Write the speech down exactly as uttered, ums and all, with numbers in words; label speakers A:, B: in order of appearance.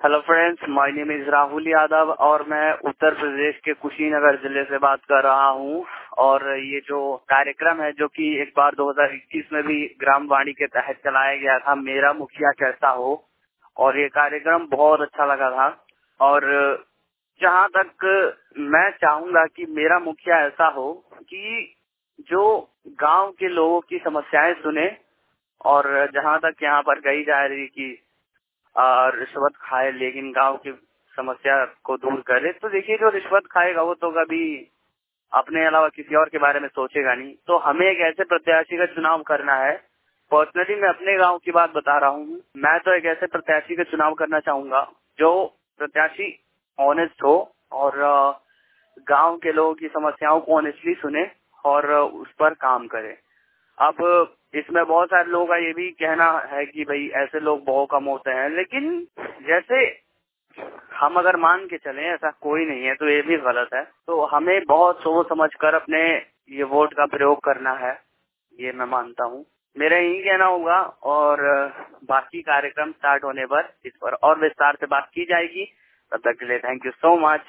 A: Hello friends, my name is Rahul Yadav और मैं उत्तर प्रदेश के कुशीनगर जिले से बात कर रहा हूं। और ये जो कार्यक्रम है जो कि एक बार दो हज़ार इक्कीस में भी ग्राम वाणी के तहत चलाया गया था, मेरा मुखिया कैसा हो, और ये कार्यक्रम बहुत अच्छा लगा था। और जहां तक मैं चाहूंगा कि मेरा मुखिया ऐसा हो कि जो गांव के लोगों की समस्याएं सुने, और जहां तक यहाँ पर कही जा रही कि और रिश्वत खाए लेकिन गांव की समस्या को दूर करे, तो देखिए जो रिश्वत खाएगा वो तो कभी अपने अलावा किसी और के बारे में सोचेगा नहीं। तो हमें एक ऐसे प्रत्याशी का चुनाव करना है। पर्सनली मैं अपने गांव की बात बता रहा हूँ। मैं तो एक ऐसे प्रत्याशी का चुनाव करना चाहूंगा जो प्रत्याशी ऑनेस्ट हो और गांव के लोगों की समस्याओं को ऑनेस्टली सुने और उस पर काम करे। अब इसमें बहुत सारे लोगों का ये भी कहना है कि भाई ऐसे लोग बहुत कम होते हैं, लेकिन जैसे हम अगर मान के चलें ऐसा कोई नहीं है तो ये भी गलत है। तो हमें बहुत सोच समझ कर अपने ये वोट का प्रयोग करना है, ये मैं मानता हूँ। मेरा यही कहना होगा और बाकी कार्यक्रम स्टार्ट होने पर इस पर और विस्तार से बात की जाएगी। तब तक के लिए थैंक यू सो मच।